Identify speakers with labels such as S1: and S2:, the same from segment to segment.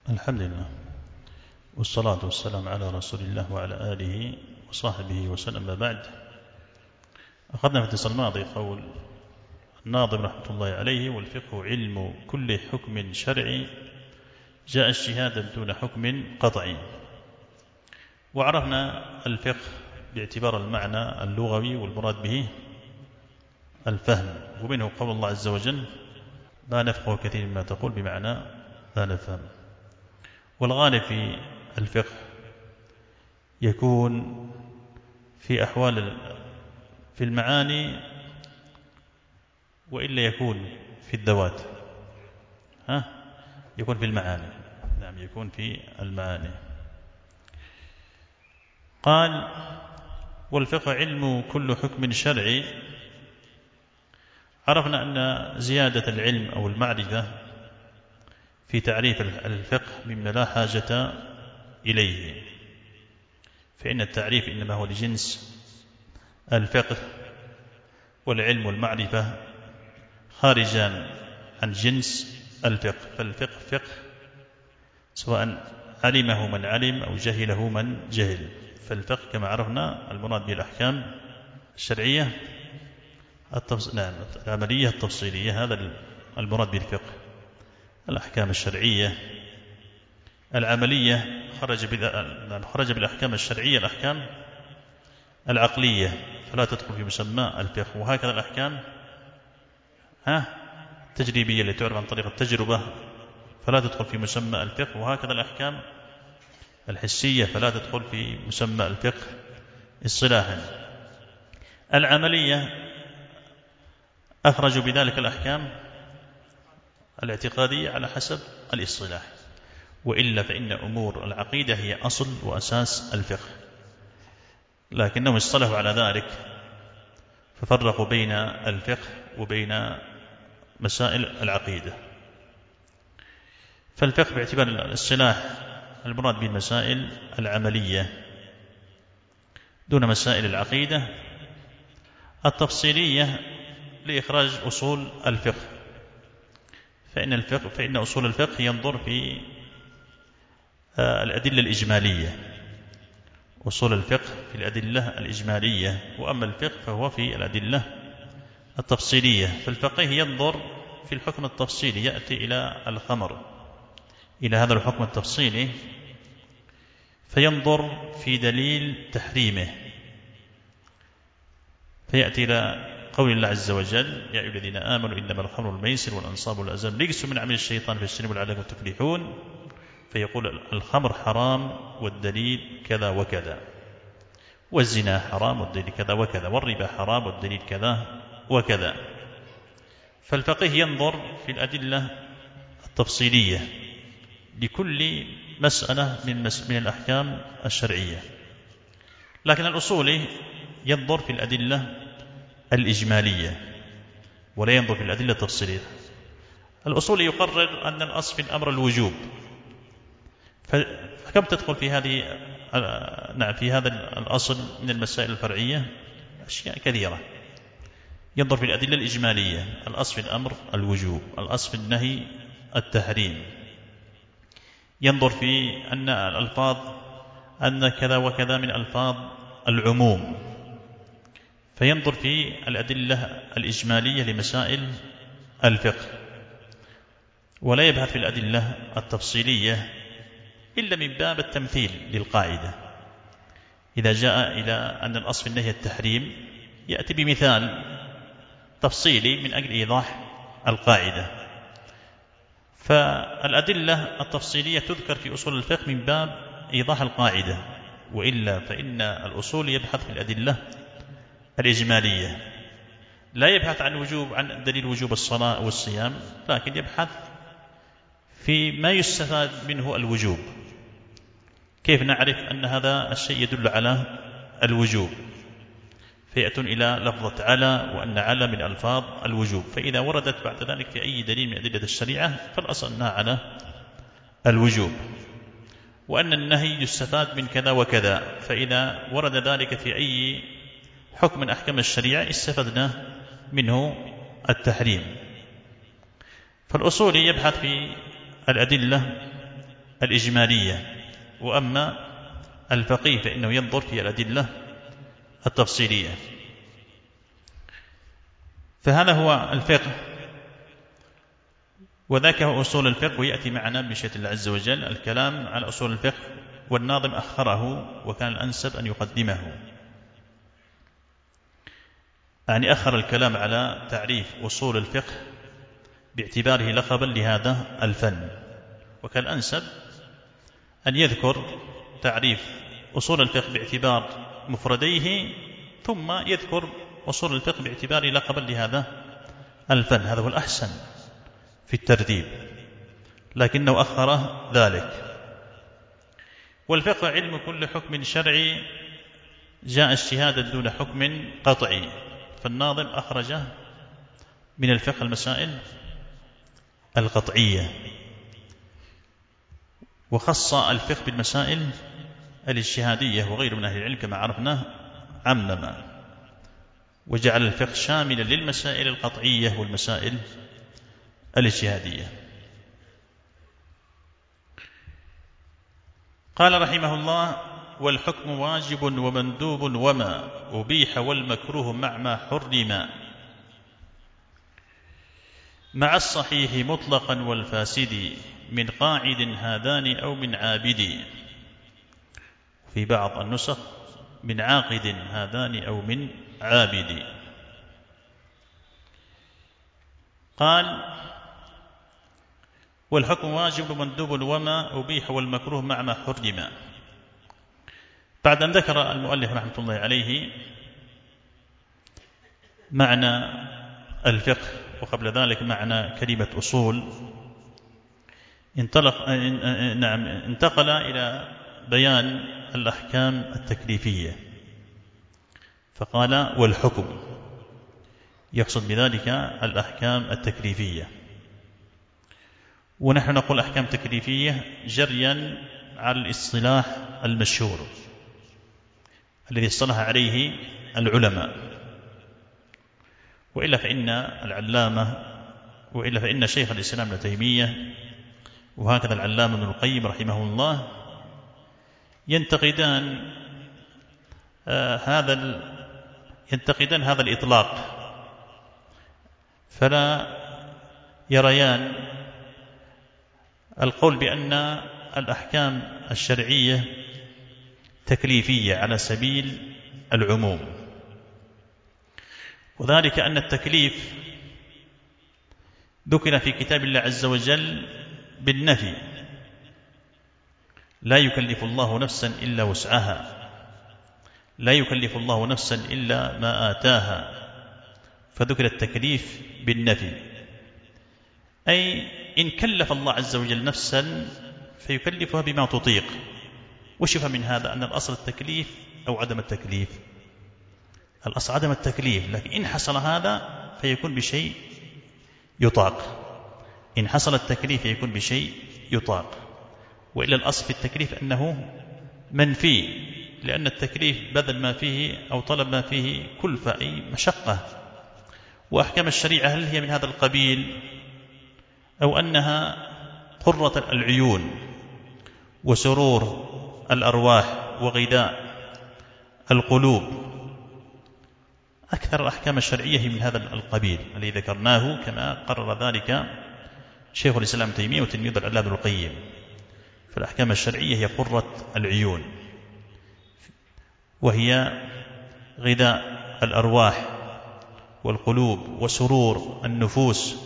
S1: الحمد لله والصلاة والسلام على رسول الله وعلى آله وصحبه وسلم. ما بعد، أخذنا في الدرس الماضي قول الناظم رحمة الله عليه: والفقه علم كل حكم شرعي جاء اجتهادا دون حكم قطعي. وعرفنا الفقه باعتبار المعنى اللغوي والمراد به الفهم، ومنه قول الله عز وجل: لا نفقه كثير مما تقول، بمعنى لا نفهم. والغالب في الفقه يكون في أحوال في المعاني، وإلا يكون في الذوات. يكون في المعاني. نعم، يكون في المعاني. قال: والفقه علم كل حكم شرعي. عرفنا أن زيادة العلم أو المعرفة في تعريف الفقه مما لا حاجة إليه، فإن التعريف إنما هو لجنس الفقه، والعلم والمعرفة خارجان عن جنس الفقه. فالفقه فقه سواء علمه من علم أو جهله من جهل. فالفقه كما عرفنا المراد به الأحكام الشرعية العملية التفصيلية، هذا المراد به الفقه. الأحكام الشرعية العملية خرج بالأحكام الشرعية الأحكام العقلية، فلا تدخل في مسمى الفقه. وهكذا الأحكام التجريبية التي تعرف عن طريق التجربة فلا تدخل في مسمى الفقه. وهكذا الأحكام الحسية فلا تدخل في مسمى الفقه اصطلاحا. العملية أخرجوا بذلك الأحكام الاعتقادية على حسب الاصطلاح، وإلا فإن أمور العقيدة هي أصل وأساس الفقه، لكنهم اصطلحوا على ذلك ففرقوا بين الفقه وبين مسائل العقيدة. فالفقه باعتبار الاصطلاح المراد بالمسائل العملية دون مسائل العقيدة التفصيلية لإخراج أصول الفقه. فإن أصول الفقه ينظر في الأدلة الإجمالية، أصول الفقه في الأدلة الإجمالية، وأما الفقه فهو في الأدلة التفصيلية. فالفقيه ينظر في الحكم التفصيلي، يأتي إلى الخمر، إلى هذا الحكم التفصيلي، فينظر في دليل تحريمه، فيأتي إلى قول الله عز وجل: يا أيها الذين آمنوا إنما الخمر والميسر والأنصاب والأزلام رجس من عمل الشيطان فاجتنبوه لعلكم تفلحون. فيقول الخمر حرام والدليل كذا وكذا، والزنا حرام والدليل كذا وكذا، والربا حرام والدليل كذا وكذا. فالفقيه ينظر في الأدلة التفصيلية لكل مسألة من الأحكام الشرعية، لكن الأصولي ينظر في الأدلة الإجمالية ولا ينظر في الأدلة التفصيلية. الأصولي يقرر أن الأصل في الأمر الوجوب، فكم تدخل في هذا الأصل من المسائل الفرعية؟ أشياء كثيرة. ينظر في الأدلة الإجمالية، الأصل في الأمر الوجوب، الأصل في النهي التحريم. ينظر في أن الألفاظ أن كذا وكذا من ألفاظ العموم، فينظر في الأدلة الإجمالية لمسائل الفقه، ولا يبحث في الأدلة التفصيلية إلا من باب التمثيل للقاعدة. إذا جاء إلى أن الأصل في النهي التحريم يأتي بمثال تفصيلي من أجل إيضاح القاعدة. فالأدلة التفصيلية تذكر في أصول الفقه من باب إيضاح القاعدة، وإلا فإن الأصول يبحث في الأدلة الإجمالية، لا يبحث عن دليل وجوب الصلاة والصيام، لكن يبحث في ما يستفاد منه الوجوب. كيف نعرف أن هذا الشيء يدل على الوجوب؟ فيأتون إلى لفظة على، وأن على من ألفاظ الوجوب، فإذا وردت بعد ذلك في أي دليل من أدلة الشريعة فالأصل أنها على الوجوب. وأن النهي يستفاد من كذا وكذا، فإذا ورد ذلك في أي حكم من أحكام الشريعة استفدنا منه التحريم. فالأصولي يبحث في الأدلة الإجمالية، وأما الفقيه فإنه ينظر في الأدلة التفصيلية. فهذا هو الفقه، وذاك هو أصول الفقه. ويأتي معنا بمشيئة الله عز وجل الكلام على أصول الفقه، والناظم أخره وكان الأنسب أن يقدمه، يعني أخر الكلام على تعريف أصول الفقه باعتباره لقبا لهذا الفن، وكان الأنسب أن يذكر تعريف أصول الفقه باعتبار مفرديه، ثم يذكر أصول الفقه باعتباره لقبا لهذا الفن. هذا هو الأحسن في الترتيب، لكنه أخر ذلك. والفقه علم كل حكم شرعي جاء اجتهادا دون حكم قطعي. فالناظم أخرج من الفقه المسائل القطعية، وخص الفقه بالمسائل الاجتهادية، وغير من أهل العلم كما عرفنا عمم، وجعل الفقه شاملا للمسائل القطعية والمسائل الاجتهادية. قال رحمه الله: والحكم واجب ومندوب وما أبيح والمكروه مع ما حرم، مع الصحيح مطلقا والفاسد، من قاعد هذان أو من عابد. في بعض النسخ من عاقد هذان أو من عابد. قال: والحكم واجب ومندوب وما أبيح والمكروه مع ما حرم. بعد أن ذكر المؤلف رحمة الله عليه معنى الفقه، وقبل ذلك معنى كلمة أصول، انتقل إلى بيان الأحكام التكليفية، فقال: والحكم، يقصد بذلك الأحكام التكليفية. ونحن نقول أحكام تكليفية جريا على الاصطلاح المشهور الذي اصطلح عليه العلماء، وإلا فإن شيخ الإسلام ابن تيمية وهكذا العلامة ابن القيم رحمه الله ينتقدان هذا الإطلاق، فلا يريان القول بأن الأحكام الشرعية تكليفية على سبيل العموم، وذلك أن التكليف ذكر في كتاب الله عز وجل بالنفي: لا يكلف الله نفسا إلا وسعها، لا يكلف الله نفسا إلا ما آتاها. فذكر التكليف بالنفي، أي إن كلف الله عز وجل نفسا فيكلفها بما تطيق. وشف من هذا أن الأصل التكليف أو عدم التكليف؟ الأصل عدم التكليف، لكن إن حصل هذا فيكون بشيء يطاق. إن حصل التكليف يكون بشيء يطاق، وإلا الأصل في التكليف أنه منفي، لأن التكليف بذل ما فيه أو طلب ما فيه كلفة، أي مشقة. وأحكام الشريعة هل هي من هذا القبيل، أو أنها قرة العيون وسرور الأرواح وغذاء القلوب؟ أكثر الأحكام الشرعية من هذا القبيل الذي ذكرناه، كما قرر ذلك شيخ الإسلام ابن تيمية وتلميذ العلامة ابن القيم. فالأحكام الشرعية هي قرة العيون، وهي غذاء الأرواح والقلوب وسرور النفوس.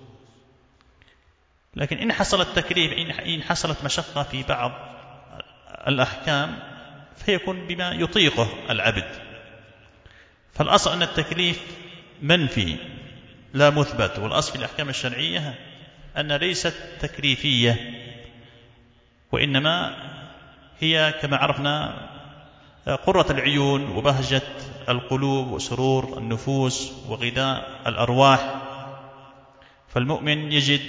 S1: لكن إن حصل التكليف، إن حصلت مشقة في بعض الأحكام، فيكون بما يطيقه العبد. فالأصل أن التكليف منفي لا مثبت، والأصل في الأحكام الشرعية أن ليست تكليفية، وإنما هي كما عرفنا قرة العيون وبهجة القلوب وسرور النفوس وغذاء الأرواح. فالمؤمن يجد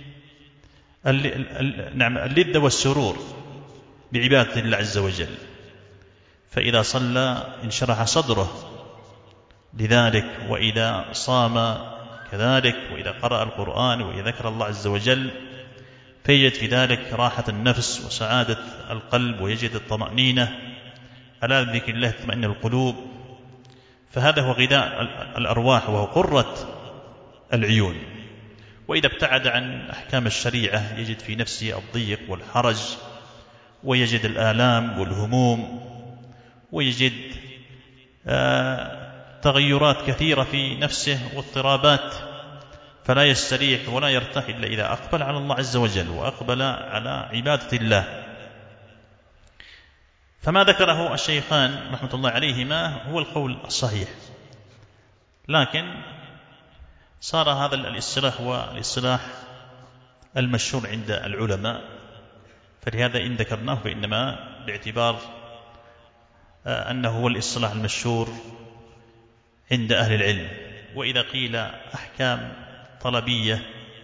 S1: اللذة والسرور بعبادة الله عز وجل، فإذا صلى انشرح صدره لذلك، وإذا صام كذلك، وإذا قرأ القرآن وإذا ذكر الله عز وجل فيجد في ذلك راحة النفس وسعادة القلب، ويجد الطمأنينة. ألا بذكر الله تطمئن القلوب. فهذا هو غذاء الأرواح وهو قرة العيون. وإذا ابتعد عن أحكام الشريعة يجد في نفسه الضيق والحرج، ويجد الآلام والهموم، ويجد تغيرات كثيرة في نفسه واضطرابات، فلا يستريح ولا يرتاح إلا إذا أقبل على الله عز وجل وأقبل على عبادة الله. فما ذكره الشيخان رحمة الله عليهما هو القول الصحيح، لكن صار هذا الاصطلاح هو الاصطلاح المشهور عند العلماء، فلهذا إن ذكرناه فإنما باعتبار أنه هو الاصطلاح المشهور عند أهل العلم. وإذا قيل أحكام طلبية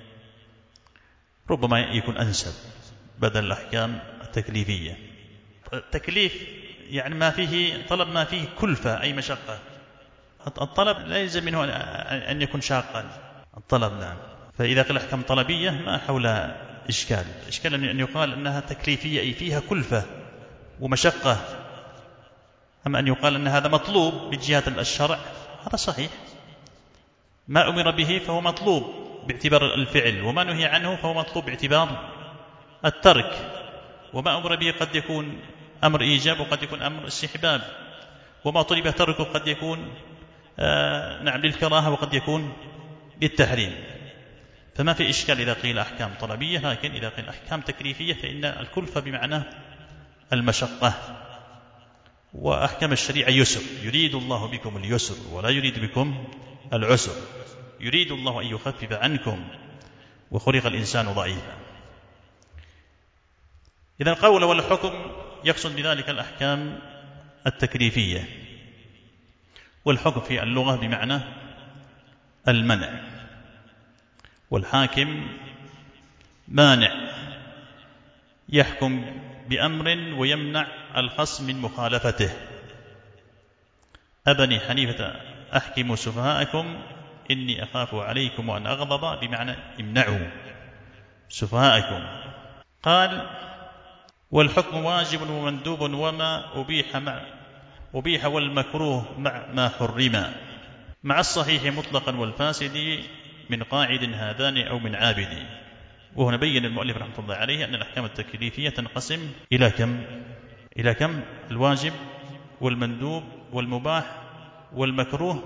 S1: ربما يكون أنسب بدل الأحكام التكليفية. التكليف يعني ما فيه طلب، ما فيه كلفة أي مشقة. الطلب لا يلزم منه أن يكون شاقا الطلب، نعم. فإذا قيل أحكام طلبية ما حولها إشكال أن يقال أنها تكليفية أي فيها كلفة ومشقة. أما أن يقال أن هذا مطلوب بجهة الشرع هذا صحيح. ما أمر به فهو مطلوب باعتبار الفعل، وما نهي عنه فهو مطلوب باعتبار الترك. وما أمر به قد يكون أمر إيجاب وقد يكون أمر استحباب، وما طلب تركه قد يكون نعم للكراهة وقد يكون للتحريم. فما في إشكال إذا قيل أحكام طلبية، لكن إذا قيل أحكام تكليفية فإن الكلفة بمعنى المشقة. وأحكام الشريعة يسر، يريد الله بكم اليسر ولا يريد بكم العسر، يريد الله أن يخفف عنكم وخلق الإنسان ضعيفا. إذا القول والحكم يقصد بذلك الأحكام التكليفية، والحكم في اللغة بمعنى المنع، والحاكم مانع يحكم بأمر ويمنع الخصم من مخالفته. أبني حنيفة أحكموا سفهاءكم إني أخاف عليكم وأن أغضب بمعنى امنعوا سفهاءكم. قال والحكم واجب ومندوب وما أبيح والمكروه مع ما حرم، مع الصحيح مطلقا والفاسد من قاعد هذان أو من عابد. وهنا بين المؤلف رحمه الله عليه أن الأحكام التكليفية تنقسم إلى كم؟ الواجب والمندوب والمباح والمكروه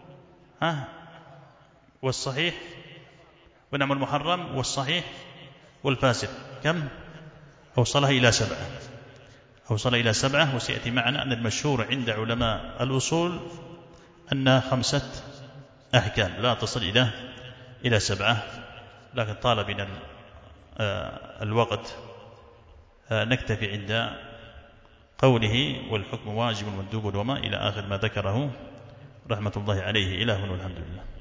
S1: والصحيح ونعم المحرم والصحيح والفاسد. كم؟ أوصلها إلى 7. وسيأتي معنا أن المشهور عند علماء الأصول أنها 5 أحكام لا تصل إلى 7، لكن طال بنا الوقت نكتفي عند قوله والحكم واجب مندوب وما إلى آخر ما ذكره رحمة الله عليه. إلى هنا والحمد لله.